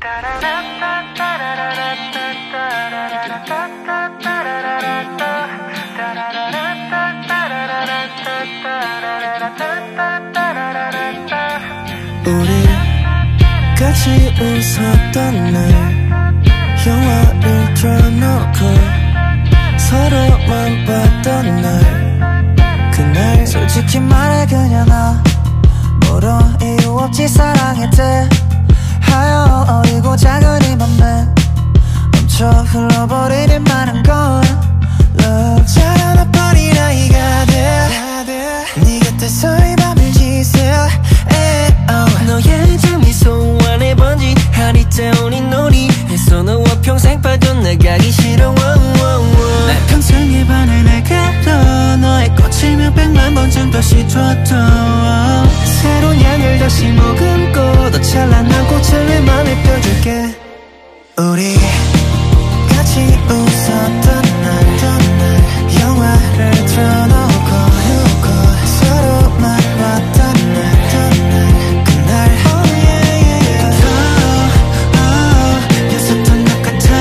우리 같이 웃었던 날 영화를 틀어놓고 서로만 봤던 날 그날 솔직히 말해 그냥 아무런 이유 없이 사랑했대 하여 어리고 작은 이 맘에 멈춰 흘러버리는 많은 건 love 자라나버린 아이가 돼 네 곁에서 이 밤을 지새워 너의 장미소 안에 번진 하리 태우는 놀이 해서 너와 평생 빠져나가기 싫어 날 평생에 반해 내게로 너의 꽃이면 100만 번 정도 씻어도 새로운 향을 다시 머금고 더 찬란한 꽃을 내 맘에 펴줄게 우리 같이 웃었던 날 영화를 틀어놓고 서로만 봤던 날 그날 였었던 것 같아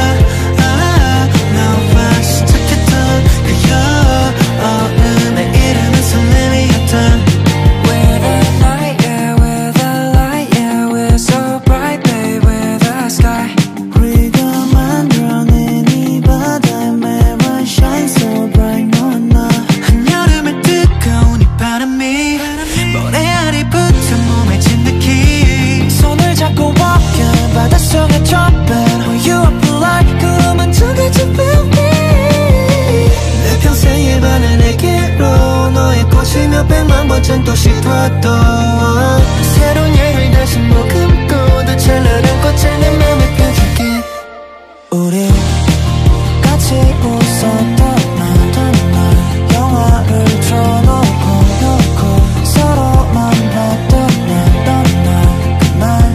너와 시작했던 그 여름의 이름은 설렘이었던 With the night, yeah, with the light, yeah, we're so bright, babe, with the sky 우리가 만들어낸 이 바다에 매번 shine so bright 너와 나 한여름의 뜨거운 이 바람이 모래알이 붙은 몸에 진득히 손을 잡고 walking 바닷속에 dropping Oh you are polite 그러면 저같이 feel me 내 평생에 반해 내게로 너의 꽃이며 100만 번 정도 씹어도 새로운 향을 다시 머금고 더 찬란한 꽃을 내 맘에 펴줄게 우리 같이 웃었던 날 영화를 틀어놓고 서로만 봤던 날 그날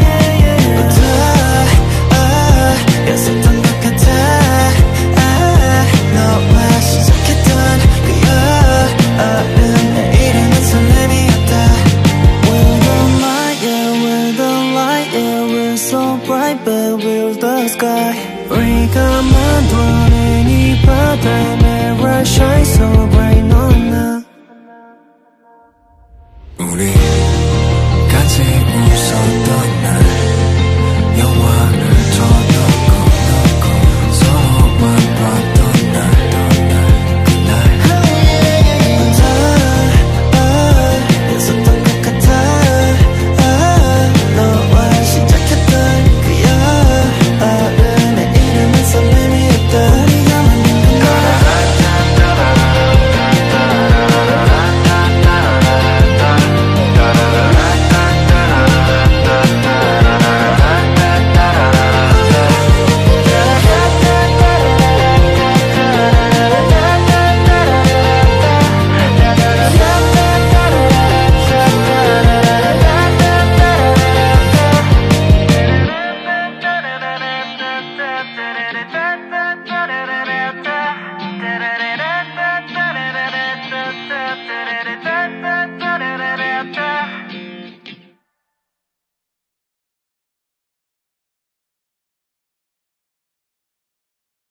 였었던 것 같아 너와 시작했던 그 여름의 이름은 설렘이었다 With the light, yeah, with the light, yeah, we're so bright, but with the sky 우리가 만들어낸 이 바다에 never shine so bright 너와 나 우리 같이 웃었던